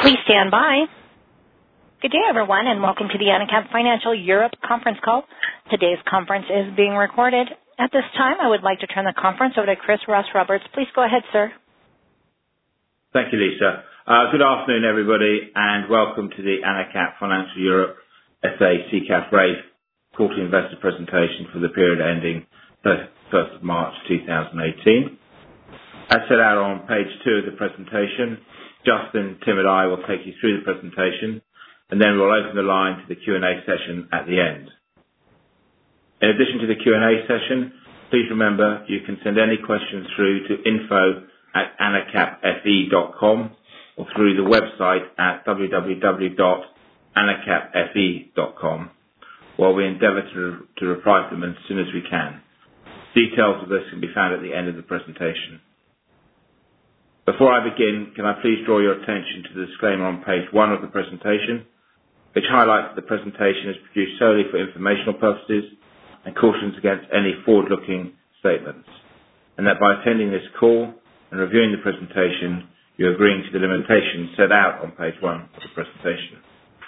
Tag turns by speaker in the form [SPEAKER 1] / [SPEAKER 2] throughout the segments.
[SPEAKER 1] Please stand by. Good day, everyone, and welcome to the AnaCap Financial Europe conference call. Today's conference is being recorded. At this time, I would like to turn the conference over to Chris Ross-Roberts. Please go ahead, sir.
[SPEAKER 2] Thank you, Lisa. Good afternoon, everybody, and welcome to the AnaCap Financial Europe SA CCAF RAID quarterly investor presentation for the period ending 31st of March 2018. As set out on page 2 of the presentation, Justin, Tim and I will take you through the presentation, and then we'll open the line to the Q&A session at the end. In addition to the Q&A session, please remember you can send any questions through to info@anacapfe.com or through the website at www.anacapfe.com, while we endeavour to reply to them as soon as we can. Details of this can be found at the end of the presentation. Before I begin, can I please draw your attention to the disclaimer on page 1 of the presentation, which highlights that the presentation is produced solely for informational purposes and cautions against any forward-looking statements, and that by attending this call and reviewing the presentation, you're agreeing to the limitations set out on page 1 of the presentation.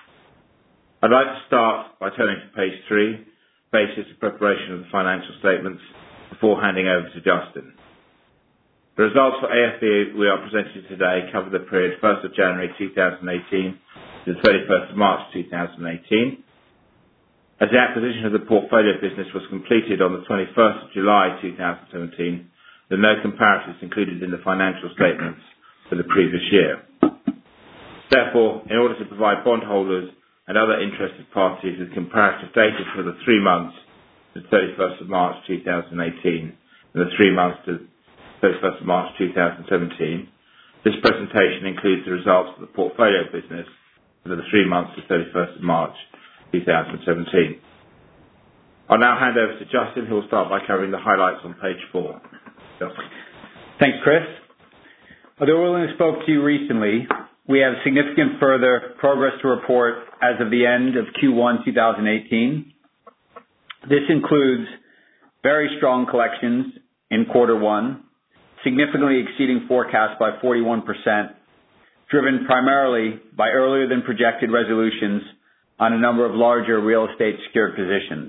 [SPEAKER 2] I'd like to start by turning to page 3, basis of preparation of the financial statements, before handing over to Justin. The results for AFB we are presenting today cover the period 1st of January 2018 to the 31st of March 2018. As the acquisition of the portfolio business was completed on the 21st of July 2017, there are no comparatives included in the financial statements for the previous year. Therefore, in order to provide bondholders and other interested parties with comparative data for the 3 months to the 31st of March 2018 and the 3 months to 31st of March 2017, this presentation includes the results of the portfolio business for the 3 months to 31st of March 2017. I'll now hand over to Justin, who will start by covering the highlights on page 4. Justin.
[SPEAKER 3] Thanks, Chris. Although we only spoke to you recently, we have significant further progress to report as of the end of Q1 2018. This includes very strong collections in quarter 1, significantly exceeding forecast by 41%, driven primarily by earlier than projected resolutions on a number of larger real estate secured positions.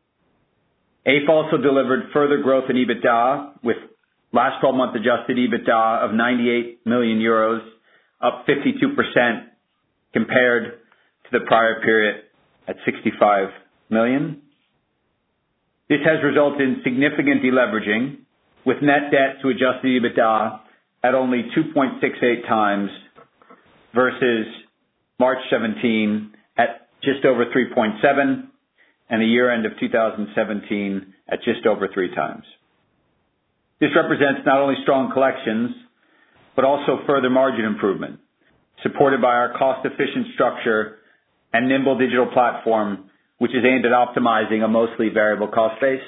[SPEAKER 3] AIF also delivered further growth in EBITDA, with last 12-month adjusted EBITDA of 98 million euros, up 52% compared to the prior period at 65 million. This has resulted in significant deleveraging, with net debt to adjusted EBITDA at only 2.68 times versus March 17 at just over 3.7 and the year end of 2017 at just over 3 times. This represents not only strong collections, but also further margin improvement, supported by our cost-efficient structure and nimble digital platform, which is aimed at optimizing a mostly variable cost base.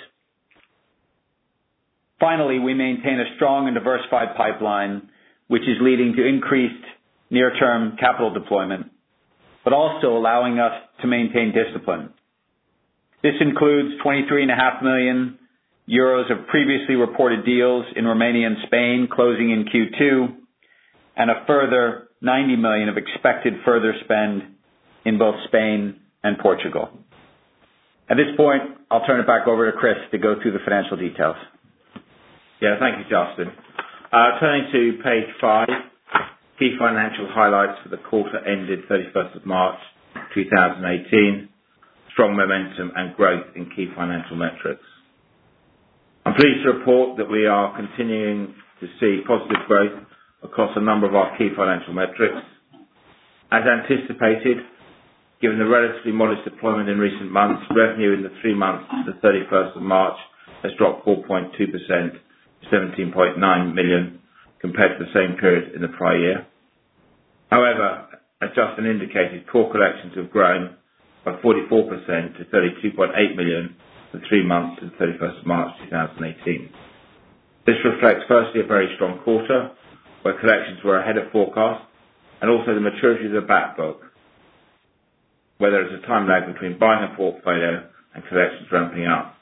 [SPEAKER 3] Finally, we maintain a strong and diversified pipeline, which is leading to increased near-term capital deployment, but also allowing us to maintain discipline. This includes 23.5 million euros of previously reported deals in Romania and Spain closing in Q2, and a further 90 million of expected further spend in both Spain and Portugal. At this point, I'll turn it back over to Chris to go through the financial details.
[SPEAKER 2] Yeah, thank you, Justin. Turning to page 5, key financial highlights for the quarter ended 31st of March 2018, strong momentum and growth in key financial metrics. I'm pleased to report that we are continuing to see positive growth across a number of our key financial metrics. As anticipated, given the relatively modest deployment in recent months, revenue in the 3 months to the 31st of March has dropped 4.2%. 17.9 million compared to the same period in the prior year. However, as Justin indicated, core collections have grown by 44% to 32.8 million for 3 months to the 31st of March 2018. This reflects firstly a very strong quarter where collections were ahead of forecast, and also the maturity of the back book, where there is a time lag between buying a portfolio and collections ramping up.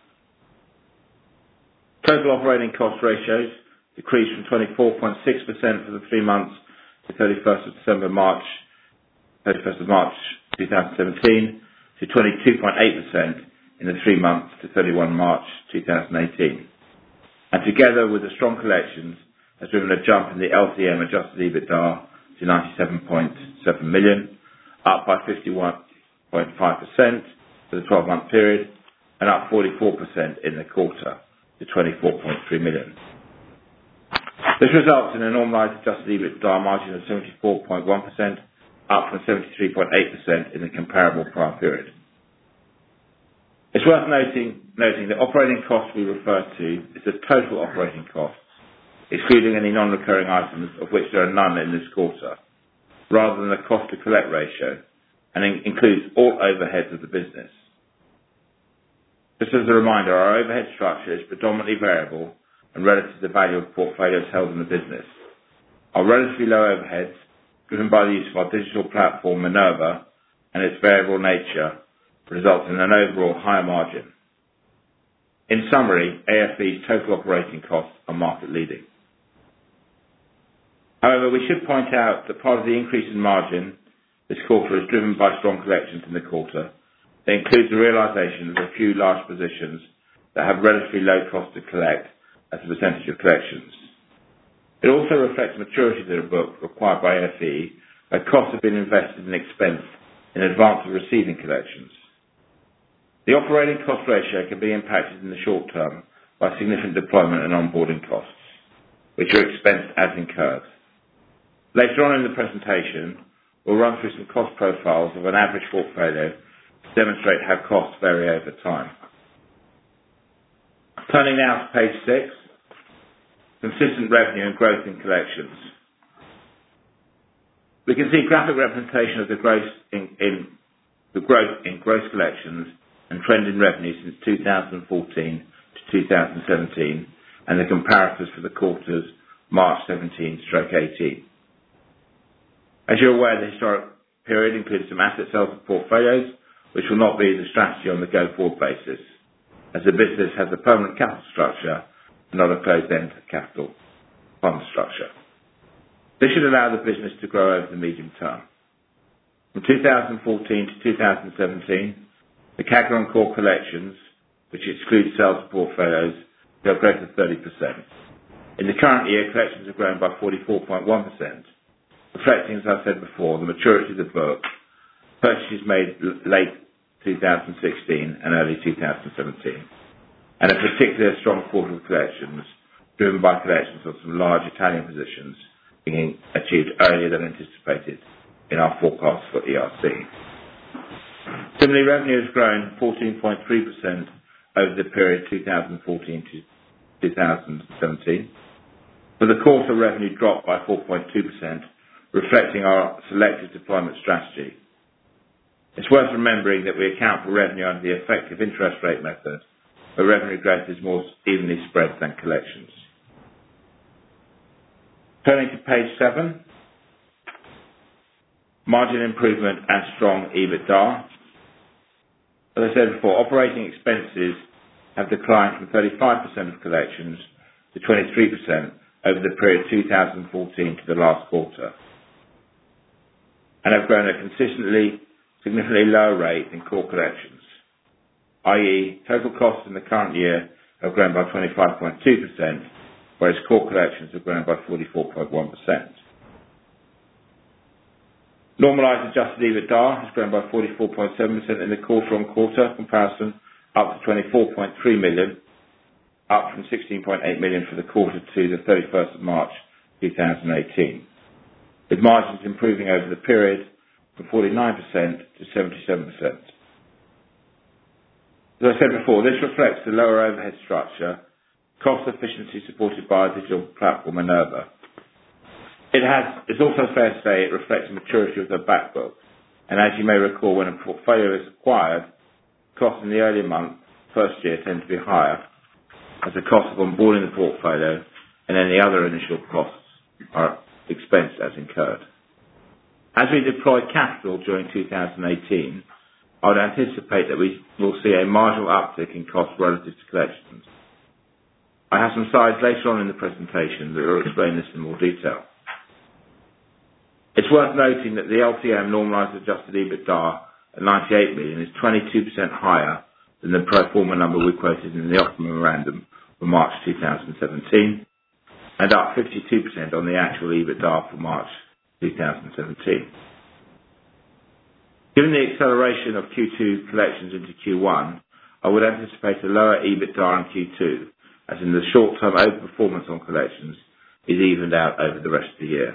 [SPEAKER 2] Total operating cost ratios decreased from 24.6% for the 3 months to 31st of December, March 31st of March 2017 to 22.8% in the 3 months to 31 March 2018. And together with the strong collections has driven a jump in the LTM adjusted EBITDA to 97.7 million, up by 51.5% for the 12-month period and up 44% in the quarter to 24.3 million. This results in a normalised adjusted EBITDA margin of 74.1%, up from 73.8% in the comparable prior period. It's worth noting that operating costs we refer to is the total operating costs, excluding any non-recurring items, of which there are none in this quarter, rather than the cost to collect ratio, and includes all overheads of the business. Just as a reminder, our overhead structure is predominantly variable and relative to the value of portfolios held in the business. Our relatively low overheads, driven by the use of our digital platform Minerva and its variable nature, results in an overall higher margin. In summary, AFV's total operating costs are market leading. However, we should point out that part of the increase in margin this quarter is driven by strong collections in the quarter. It includes the realisation of a few large positions that have relatively low cost to collect as a percentage of collections. It also reflects maturity of the book required by AFV, where costs have been invested and expensed in advance of receiving collections. The operating cost ratio can be impacted in the short term by significant deployment and onboarding costs, which are expensed as incurred. Later on in the presentation, we'll run through some cost profiles of an average portfolio to demonstrate how costs vary over time. Turning now to page 6, consistent revenue and growth in collections. We can see graphic representation of the growth in gross collections and trend in revenue since 2014 to 2017, and the comparators for the quarters March 17/18. As you're aware, the historic period includes some asset sales of portfolios, which will not be the strategy on the go-forward basis, as the business has a permanent capital structure and not a closed-end capital fund structure. This should allow the business to grow over the medium term. From 2014 to 2017, the CAGR on core collections, which excludes sales of portfolios, have grown to 30%. In the current year, collections have grown by 44.1%, reflecting, as I said before, the maturity of the book, purchases made late 2016 and early 2017, and a particularly strong quarter of collections, driven by collections of some large Italian positions being achieved earlier than anticipated in our forecast for ERC. Similarly, revenue has grown 14.3% over the period 2014 to 2017. For the quarter, revenue dropped by 4.2%, reflecting our selective deployment strategy. It's worth remembering that we account for revenue under the effective interest rate method, where revenue growth is more evenly spread than collections. Turning to page 7, margin improvement and strong EBITDA. As I said before, operating expenses have declined from 35% of collections to 23% over the period 2014 to the last quarter, and have grown at a significantly lower rate in core collections, i.e. total costs in the current year have grown by 25.2%, whereas core collections have grown by 44.1%. Normalised adjusted EBITDA has grown by 44.7% in the quarter-on-quarter comparison, up to 24.3 million, up from 16.8 million for the quarter to the 31st of March 2018, with margins improving over the period from 49% to 77%. As I said before, this reflects the lower overhead structure, cost efficiency supported by our digital platform Minerva. It's also fair to say it reflects the maturity of the back book, and as you may recall, when a portfolio is acquired, costs in the early month, first year, tend to be higher, as the cost of onboarding the portfolio and any other initial costs are expensed as incurred. As we deploy capital during 2018, I would anticipate that we will see a marginal uptick in costs relative to collections. I have some slides later on in the presentation that will explain this in more detail. It's worth noting that the LTM normalised adjusted EBITDA at 98 million is 22% higher than the pro forma number we quoted in the offer memorandum for March 2017, and up 52% on the actual EBITDA for March 2017. Given the acceleration of Q2 collections into Q1, I would anticipate a lower EBITDA in Q2, as in the short-term overperformance on collections is evened out over the rest of the year.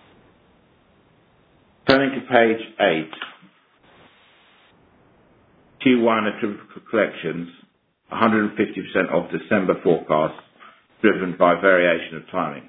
[SPEAKER 2] Turning to page 8, Q1 attributable collections, 150% of December forecast, driven by variation of timing.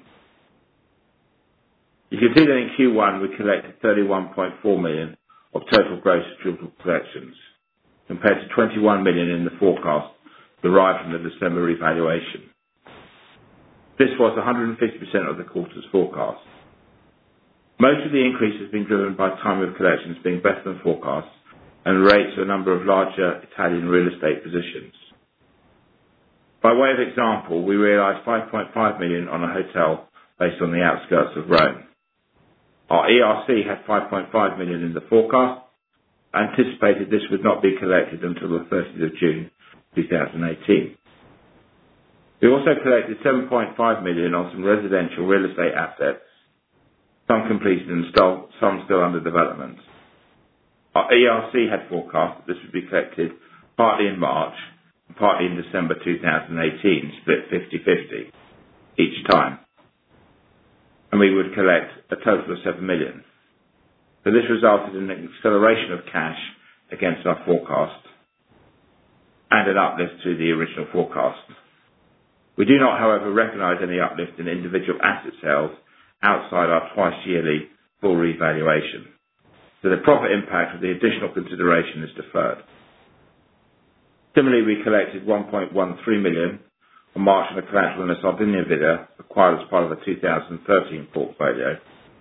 [SPEAKER 2] You can see that in Q1 we collected 31.4 million of total gross attributable collections, compared to 21 million in the forecast derived from the December revaluation. This was 150% of the quarter's forecast. Most of the increase has been driven by time of collections being better than forecast and rates to a number of larger Italian real estate positions. By way of example, we realised 5.5 million on a hotel based on the outskirts of Rome. Our ERC had 5.5 million in the forecast, anticipated this would not be collected until the 30th of June 2018. We also collected 7.5 million on some residential real estate assets, some completed and some still under development. Our ERC had forecast that this would be collected partly in March and partly in December 2018, split 50-50 each time. And we would collect a total of 7 million. So this resulted in an acceleration of cash against our forecast and an uplift to the original forecast. We do not, however, recognise any uplift in individual asset sales outside our twice-yearly full revaluation. So the profit impact of the additional consideration is deferred. Similarly, we collected 1.13 million on March on a collateral in a Sardinia villa acquired as part of a 2013 portfolio.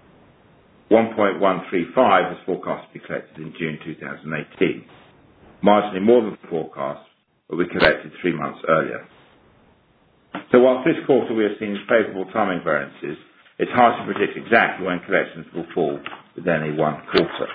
[SPEAKER 2] 1.135 is forecast to be collected in June 2018. Marginally more than forecast, but we collected 3 months earlier. So whilst this quarter we have seen favourable timing variances, it's hard to predict exactly when collections will fall with any one quarter.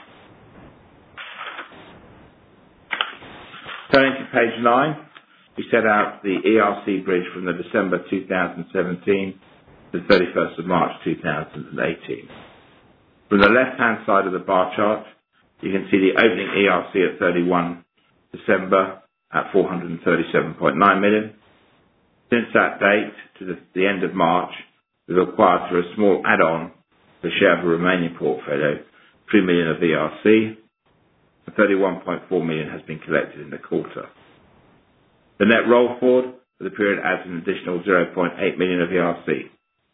[SPEAKER 2] Turning to page 9, we set out the ERC bridge from the December 2017 to the 31st of March 2018. From the left-hand side of the bar chart, you can see the opening ERC at 31 December at 437.9 million. Since that date to the end of March, we've acquired through a small add-on the share of the remaining portfolio, 3 million of ERC, and 31.4 million has been collected in the quarter. The net roll forward for the period adds an additional 0.8 million of ERC.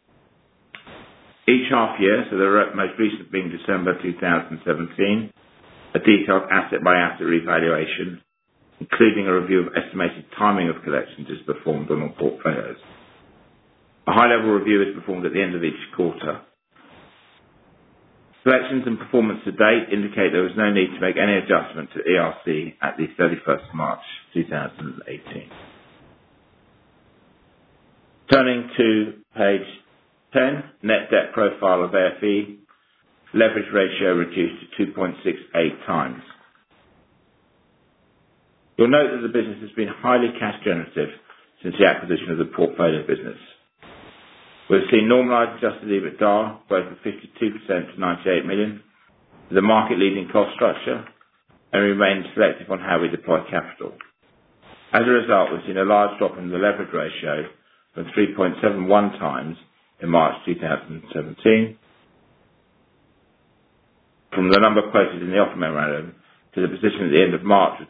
[SPEAKER 2] Each half year, so the most recent being December 2017, a detailed asset-by-asset revaluation, including a review of estimated timing of collections, is performed on all portfolios. A high-level review is performed at the end of each quarter. Collections and performance to date indicate there was no need to make any adjustment to ERC at the 31st of March 2018. Turning to page 10, net debt profile of AFE, leverage ratio reduced to 2.68 times. You'll note that the business has been highly cash generative since the acquisition of the portfolio business. We've seen normalised adjusted EBITDA growth of 52% to 98 million, with a market-leading cost structure, and remain selective on how we deploy capital. As a result, we've seen a large drop in the leverage ratio from 3.71 times in March 2017, from the number quoted in the offer memorandum to the position at the end of March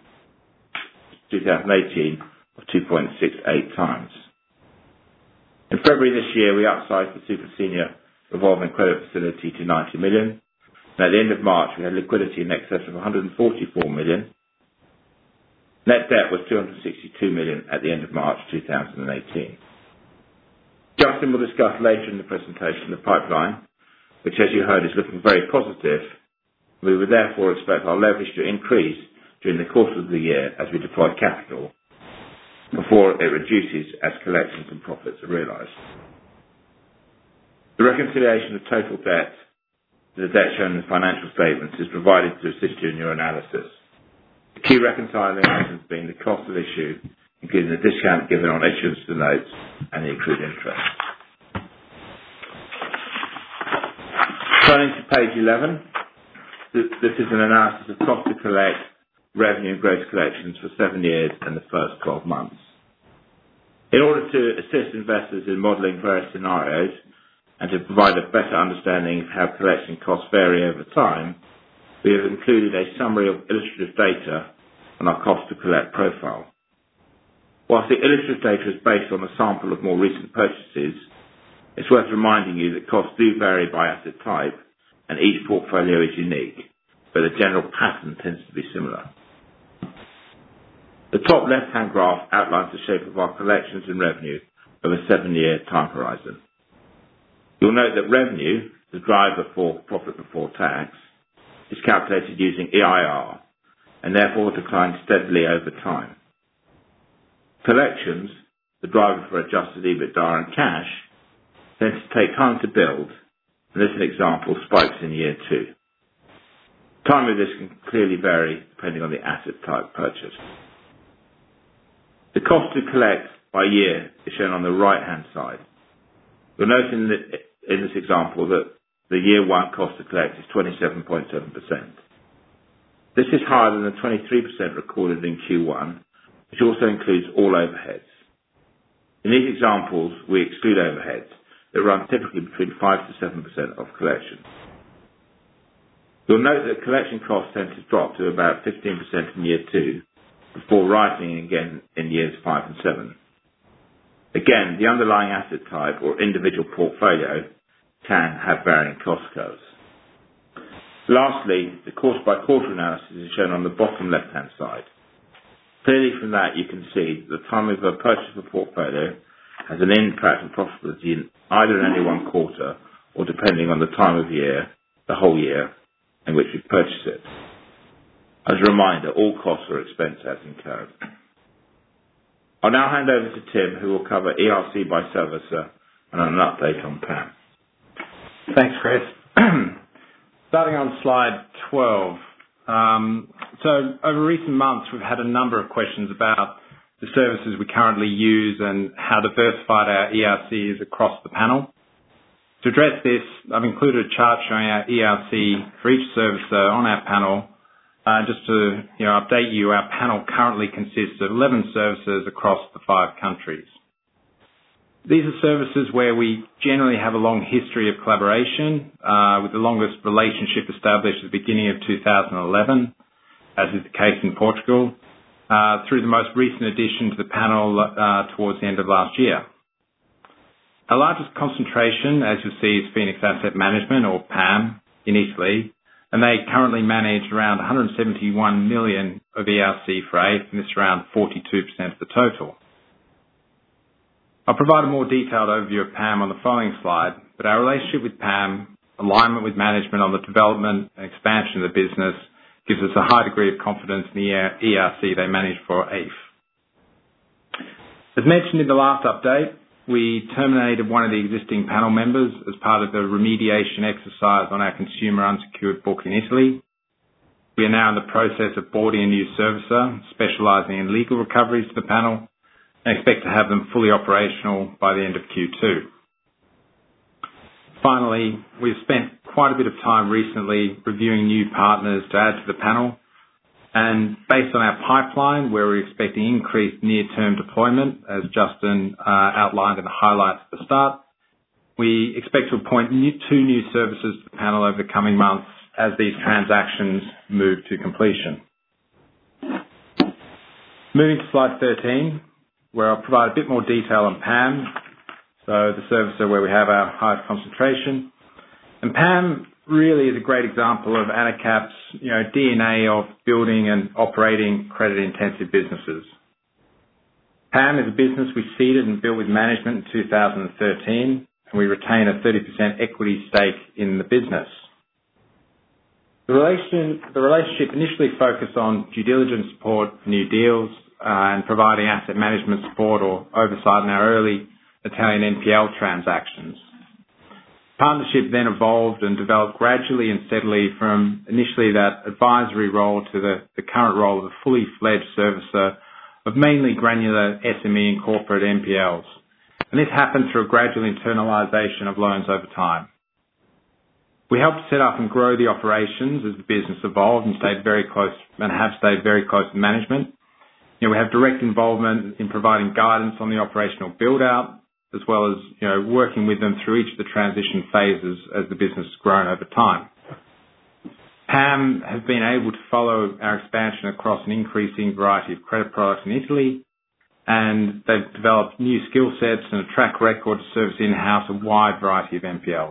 [SPEAKER 2] 2018 of 2.68 times. In February this year, we upsized the super senior revolving credit facility to 90 million. And at the end of March, we had liquidity in excess of 144 million. Net debt was 262 million at the end of March 2018. Justin will discuss later in the presentation the pipeline, which, as you heard, is looking very positive. We would therefore expect our leverage to increase during the course of the year as we deploy capital, before it reduces as collections and profits are realised. The reconciliation of total debt to the debt shown in the financial statements is provided to assist you in your analysis. The key reconciling items being the cost of issue, including the discount given on issuance to notes and the accrued interest. Turning to page 11, this is an analysis of cost to collect, revenue and gross collections for 7 years and the first 12 months. In order to assist investors in modelling various scenarios and to provide a better understanding of how collection costs vary over time, we have included a summary of illustrative data on our cost to collect profile. Whilst the illustrative data is based on a sample of more recent purchases, it's worth reminding you that costs do vary by asset type and each portfolio is unique, but the general pattern tends to be similar. The top left-hand graph outlines the shape of our collections and revenue over a 7-year time horizon. You'll note that revenue, the driver for profit before tax, is calculated using EIR and therefore declines steadily over time. Collections, the driver for adjusted EBITDA and cash, tends to take time to build, and this, an example, spikes in year 2. Time of this can clearly vary depending on the asset type purchased. The cost to collect by year is shown on the right-hand side. You'll note in this example that the year 1 cost to collect is 27.7%. This is higher than the 23% recorded in Q1, which also includes all overheads. In these examples, we exclude overheads that run typically between 5 to 7% of collection. You'll note that collection costs tend to drop to about 15% in year 2, before rising again in years 5 and 7. Again, the underlying asset type or individual portfolio can have varying cost curves. Lastly, the quarter-by-quarter analysis is shown on the bottom left-hand side. Clearly from that you can see that the time of a purchase of a portfolio has an impact on profitability in either in any one quarter or depending on the time of year, the whole year, in which we purchase it. As a reminder, all costs are expensed as incurred. I'll now hand over to Tim, who will cover ERC by servicer and an update on PAM.
[SPEAKER 4] Thanks, Chris. Starting on slide 12. So over recent months, we've had a number of questions about the services we currently use and how diversified our ERC is across the panel. To address this, I've included a chart showing our ERC for each servicer on our panel. Just to update you, our panel currently consists of 11 services across the 5 countries. These are services where we generally have a long history of collaboration, with the longest relationship established at the beginning of 2011, as is the case in Portugal, through the most recent addition to the panel towards the end of last year. Our largest concentration, as you'll see, is Phoenix Asset Management, or PAM, in Italy, and they currently manage around 171 million of ERC for AIF, and this is around 42% of the total. I'll provide a more detailed overview of PAM on the following slide, but our relationship with PAM, alignment with management on the development and expansion of the business, gives us a high degree of confidence in the ERC they manage for AIF. As mentioned in the last update, we terminated one of the existing panel members as part of the remediation exercise on our consumer unsecured book in Italy. We are now in the process of boarding a new servicer specialising in legal recoveries to the panel and expect to have them fully operational by the end of Q2. Finally, we've spent quite a bit of time recently reviewing new partners to add to the panel, and based on our pipeline, where we're expecting increased near-term deployment, as Justin outlined in the highlights at the start, we expect to appoint 2 new services to the panel over the coming months as these transactions move to completion. Moving to slide 13, where I'll provide a bit more detail on PAM, so the servicer where we have our highest concentration. And PAM really is a great example of AnaCap's DNA of building and operating credit-intensive businesses. PAM is a business we seeded and built with management in 2013, and we retain a 30% equity stake in the business. The relationship initially focused on due diligence support for new deals and providing asset management support or oversight in our early Italian NPL transactions. Partnership then evolved and developed gradually and steadily from initially that advisory role to the current role of a fully fledged servicer of mainly granular SME and corporate NPLs. And this happened through a gradual internalisation of loans over time. We helped set up and grow the operations as the business evolved and have stayed very close to management. We have direct involvement in providing guidance on the operational build-out, as well as, working with them through each of the transition phases as the business has grown over time. PAM have been able to follow our expansion across an increasing variety of credit products in Italy, and they've developed new skill sets and a track record to service in-house a wide variety of NPLs.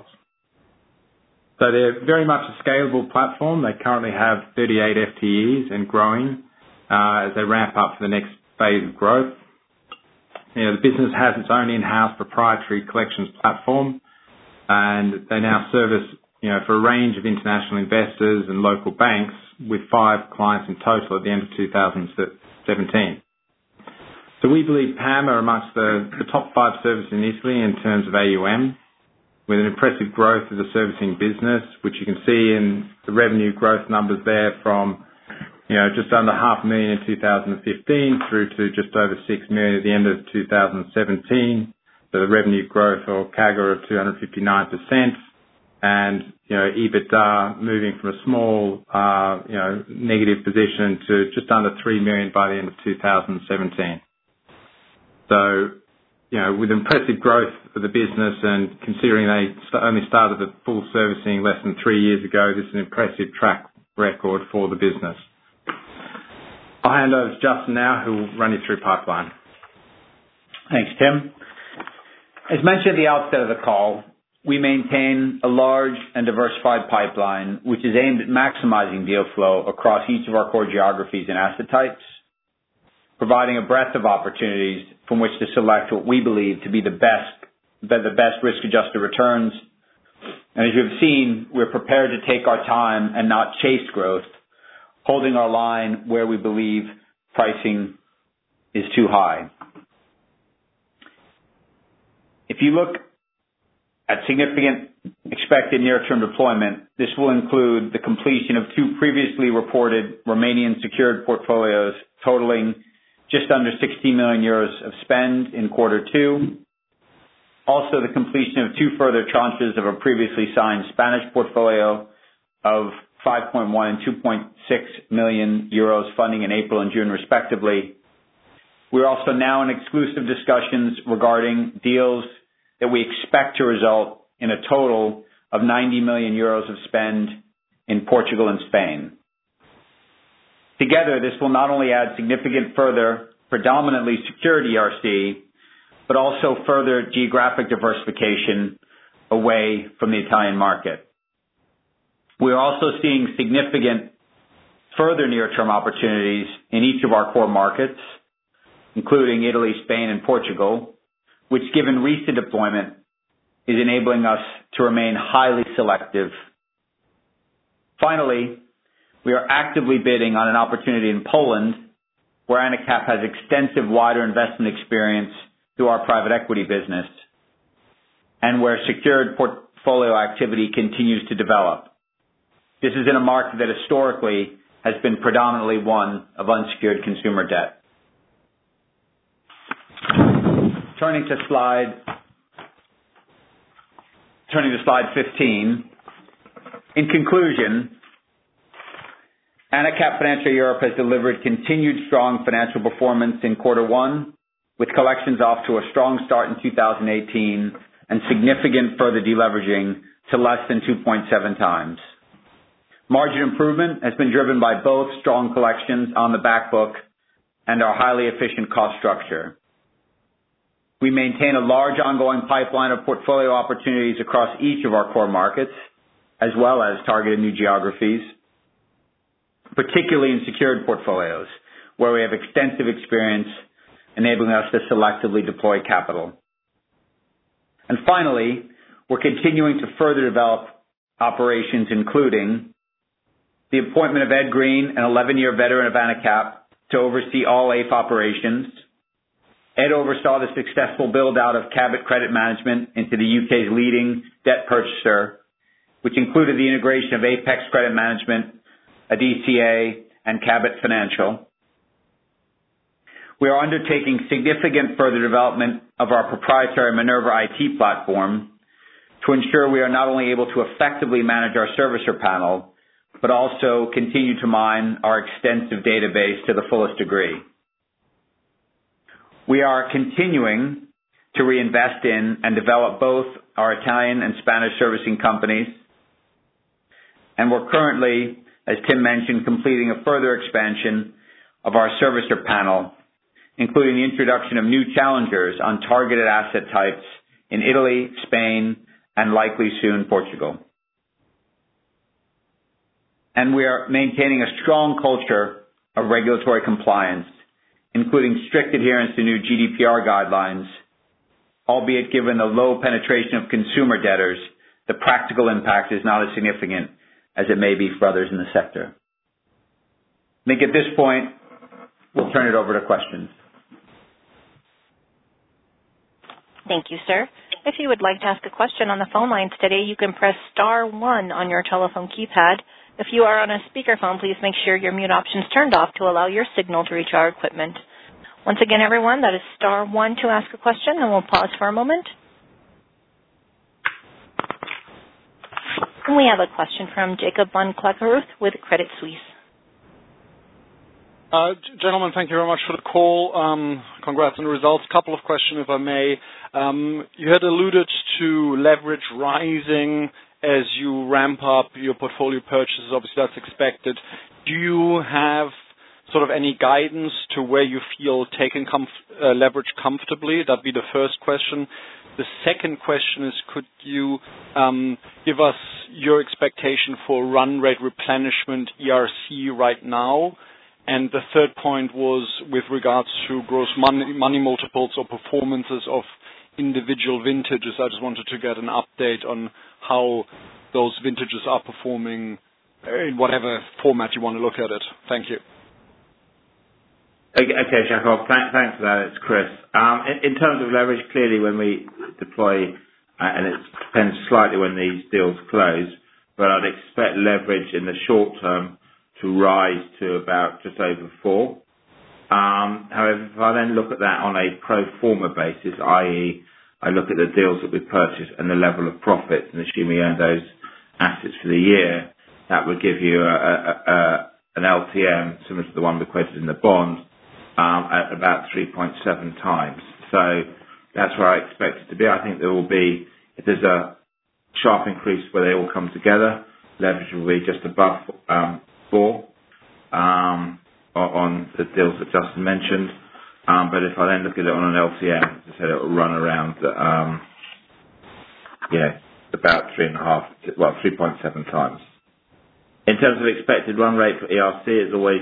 [SPEAKER 4] So they're very much a scalable platform. They currently have 38 FTEs and growing as they ramp up for the next phase of growth. The business has its own in-house proprietary collections platform, and they now service, for a range of international investors and local banks with 5 clients in total at the end of 2017. So we believe PAM are amongst the top 5 services in Italy in terms of AUM, with an impressive growth of the servicing business, which you can see in the revenue growth numbers there from just under $500,000 in 2015 through to just over $6 million at the end of 2017. So the revenue growth or CAGR of 259%, and EBITDA moving from a small negative position to just under $3 million by the end of 2017. So with impressive growth of the business, and considering they only started the full servicing less than 3 years ago, this is an impressive track record for the business. I'll hand over to Justin now, who will run you through pipeline.
[SPEAKER 3] Thanks, Tim. As mentioned at the outset of the call, we maintain a large and diversified pipeline, which is aimed at maximizing deal flow across each of our core geographies and asset types, providing a breadth of opportunities from which to select what we believe to be the best risk-adjusted returns. And as you've seen, we're prepared to take our time and not chase growth, holding our line where we believe pricing is too high. If you look at significant expected near-term deployment, this will include the completion of 2 previously reported Romanian secured portfolios totaling just under 60 million euros of spend in Q2. Also, the completion of 2 further tranches of a previously signed Spanish portfolio of 5.1 and 2.6 million euros funding in April and June, respectively. We're also now in exclusive discussions regarding deals that we expect to result in a total of 90 million euros of spend in Portugal and Spain. Together, this will not only add significant further predominantly secured ERC, but also further geographic diversification away from the Italian market. We are also seeing significant further near-term opportunities in each of our core markets, including Italy, Spain, and Portugal, which, given recent deployment, is enabling us to remain highly selective. Finally, we are actively bidding on an opportunity in Poland, where AnaCap has extensive wider investment experience through our private equity business, and where secured portfolio activity continues to develop. This is in a market that historically has been predominantly one of unsecured consumer debt. Turning to slide 15. In conclusion, AnaCap Financial Europe has delivered continued strong financial performance in Q1, with collections off to a strong start in 2018 and significant further deleveraging to less than 2.7 times. Margin improvement has been driven by both strong collections on the back book and our highly efficient cost structure. We maintain a large ongoing pipeline of portfolio opportunities across each of our core markets, as well as targeted new geographies, particularly in secured portfolios, where we have extensive experience enabling us to selectively deploy capital. And finally, we're continuing to further develop operations, including the appointment of Ed Green, an 11-year veteran of AnaCap, to oversee all AIF operations, Ed oversaw the successful build-out of Cabot Credit Management into the UK's leading debt purchaser, which included the integration of Apex Credit Management, a DCA, and Cabot Financial. We are undertaking significant further development of our proprietary Minerva IT platform to ensure we are not only able to effectively manage our servicer panel, but also continue to mine our extensive database to the fullest degree. We are continuing to reinvest in and develop both our Italian and Spanish servicing companies, and we're currently, as Tim mentioned, completing a further expansion of our servicer panel, including the introduction of new challengers on targeted asset types in Italy, Spain, and likely soon Portugal. And we are maintaining a strong culture of regulatory compliance, including strict adherence to new GDPR guidelines, albeit given the low penetration of consumer debtors, the practical impact is not as significant as it may be for others in the sector. I think at this point, we'll turn it over to questions.
[SPEAKER 1] Thank you, sir. If you would like to ask a question on the phone lines today, you can press *1 on your telephone keypad. If you are on a speakerphone, please make sure your mute option is turned off to allow your signal to reach our equipment. Once again, everyone, that is *1 to ask a question, and we'll pause for a moment. And we have a question from Jacob von Kleckeruth with Credit Suisse.
[SPEAKER 5] Gentlemen, thank you very much for the call. Congrats on the results. Couple of questions, if I may. You had alluded to leverage rising as you ramp up your portfolio purchases. Obviously, that's expected. Do you have sort of any guidance to where you feel taking leverage comfortably? That'd be the first question. The second question is, could you give us your expectation for run rate replenishment ERC right now? And the third point was with regards to gross money multiples or performances of individual vintages. I just wanted to get an update on how those vintages are performing in whatever format you want to look at it. Thank you.
[SPEAKER 2] Okay, Jacob. Thanks for that. It's Chris. In terms of leverage, clearly when we deploy, and it depends slightly when these deals close, but I'd expect leverage in the short term to rise to about just over 4. However, if I then look at that on a pro forma basis, i.e. I look at the deals that we purchased and the level of profits, and assume we own those assets for the year, that would give you an LTM similar to the one we quoted in the bond at about 3.7 times. So that's where I expect it to be. I think there will be, if there's a sharp increase where they all come together, leverage will be just above 4 on the deals that Justin mentioned. But if I then look at it on an LTM, as I said, it will run around about 3.7 times. In terms of expected run rate for ERC, it's always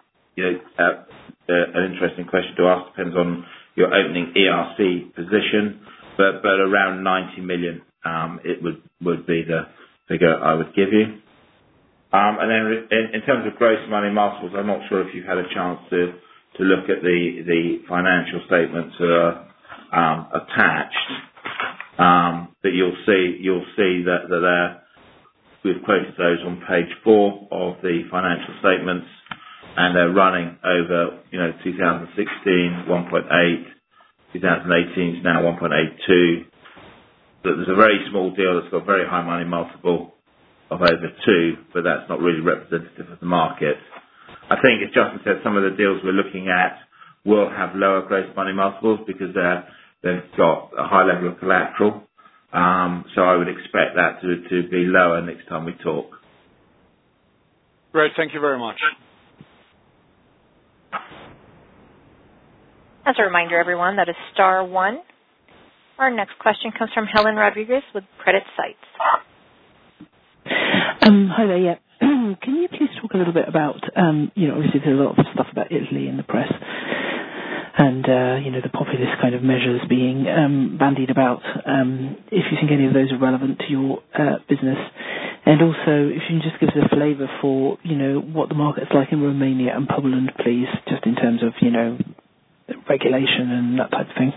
[SPEAKER 2] an interesting question to ask. Depends on your opening ERC position, but around 90 million it would be the figure I would give you. And then in terms of gross money multiples, I'm not sure if you've had a chance to look at the financial statements that are attached, but you'll see that we've quoted those on page 4 of the financial statements, and they're running over 2016 1.8, 2018 is now 1.82. But there's a very small deal that's got a very high money multiple of over 2, but that's not really representative of the market. I think, as Justin said, some of the deals we're looking at will have lower gross money multiples because they've got a high level of collateral. So I would expect that to be lower next time we talk.
[SPEAKER 5] Great, thank you very much.
[SPEAKER 1] As a reminder, everyone, that is *1. Our next question comes from Helen Rodriguez with Credit Sites.
[SPEAKER 6] Hi there, yeah. Can you please talk a little bit about, obviously there's a lot of stuff about Italy in the press, and, the populist kind of measures being bandied about, if you think any of those are relevant to your business. And also, if you can just give us a flavour for, what the market's like in Romania and Poland, please, just in terms of, regulation and that type of thing?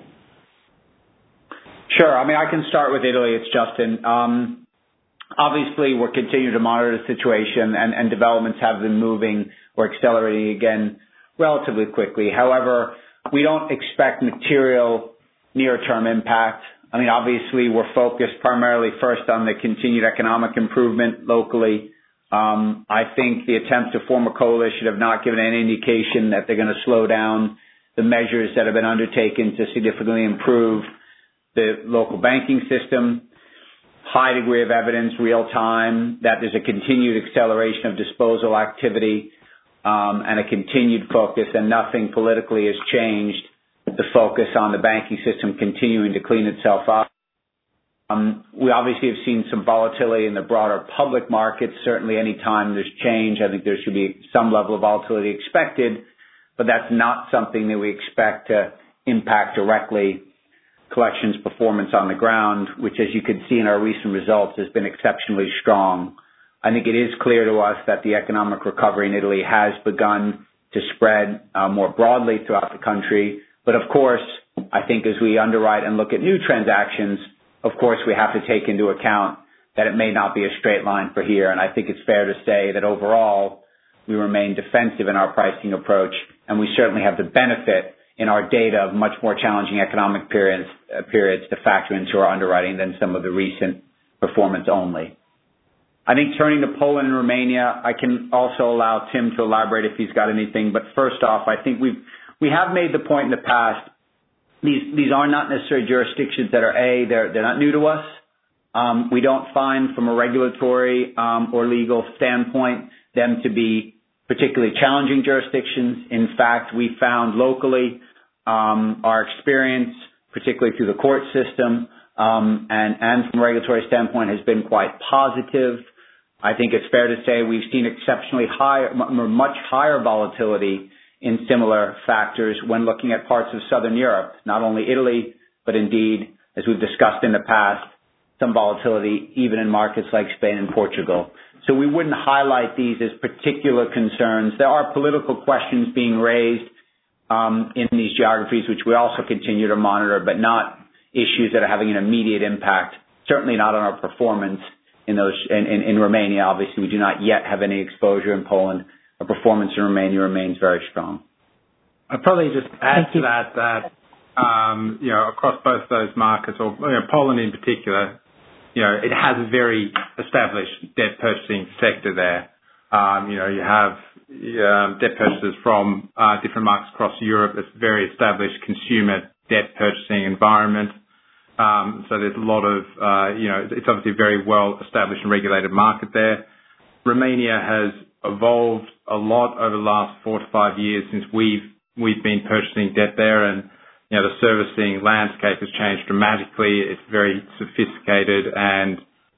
[SPEAKER 3] Sure. I mean, I can start with Italy. It's Justin. Obviously, we're continuing to monitor the situation, and developments have been moving or accelerating again relatively quickly. However, we don't expect material near-term impact. I mean, obviously, we're focused primarily first on the continued economic improvement locally. I think the attempts to form a coalition have not given any indication that they're going to slow down the measures that have been undertaken to significantly improve the local banking system. High degree of evidence, real time, that there's a continued acceleration of disposal activity and a continued focus, and nothing politically has changed the focus on the banking system continuing to clean itself up. We obviously have seen some volatility in the broader public markets. Certainly any time there's change, I think there should be some level of volatility expected, but that's not something that we expect to impact directly collections performance on the ground, which, as you can see in our recent results, has been exceptionally strong. I think it is clear to us that the economic recovery in Italy has begun to spread more broadly throughout the country. But of course, I think as we underwrite and look at new transactions, of course, we have to take into account that it may not be a straight line for here. And I think it's fair to say that overall, we remain defensive in our pricing approach, and we certainly have the benefit in our data of much more challenging economic periods to factor into our underwriting than some of the recent performance only. I think turning to Poland and Romania, I can also allow Tim to elaborate if he's got anything. But first off, I think we have made the point in the past, these are not necessarily jurisdictions that are they're not new to us. We don't find from a regulatory or legal standpoint them to be particularly challenging jurisdictions. In fact, we found locally our experience, particularly through the court system and from a regulatory standpoint, has been quite positive. I think it's fair to say we've seen exceptionally much higher volatility in similar factors when looking at parts of Southern Europe, not only Italy, but indeed, as we've discussed in the past, some volatility even in markets like Spain and Portugal. So we wouldn't highlight these as particular concerns. There are political questions being raised in these geographies, which we also continue to monitor, but not issues that are having an immediate impact, certainly not on our performance in Romania. Obviously, we do not yet have any exposure in Poland. Our performance in Romania remains very strong.
[SPEAKER 4] I'd probably just add to that across both those markets, or Poland in particular, it has a very established debt purchasing sector there. You have debt purchases from different markets across Europe. It's a very established consumer debt purchasing environment. So there's a lot of, it's obviously a very well established and regulated market there. Romania has evolved a lot over the last 4 to 5 years since we've been purchasing debt there, and the servicing landscape has changed dramatically. It's very sophisticated, and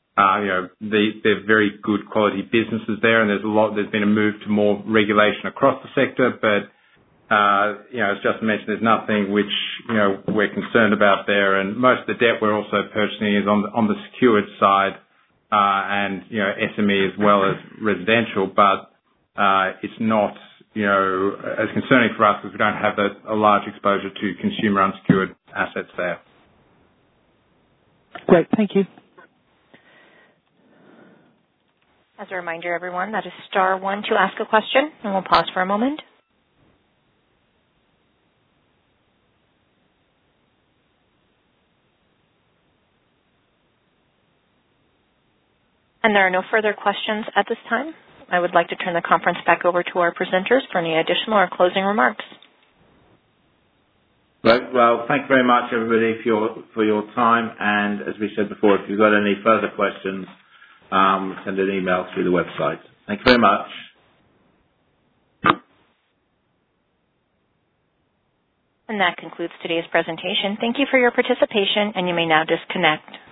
[SPEAKER 4] they're very good quality businesses there. And there's been a move to more regulation across the sector. But as Justin mentioned, there's nothing which we're concerned about there. And most of the debt we're also purchasing is on the secured side, and SME as well as residential. But it's not as concerning for us because we don't have a large exposure to consumer unsecured assets there.
[SPEAKER 6] Great, thank you.
[SPEAKER 1] As a reminder, everyone, that is star 1 to ask a question, and we'll pause for a moment. And there are no further questions at this time. I would like to turn the conference back over to our presenters for any additional or closing remarks.
[SPEAKER 2] Right. Well, thank you very much, everybody, for your time. And as we said before, if you've got any further questions, send an email through the website. Thank you very much.
[SPEAKER 1] And that concludes today's presentation. Thank you for your participation, and you may now disconnect.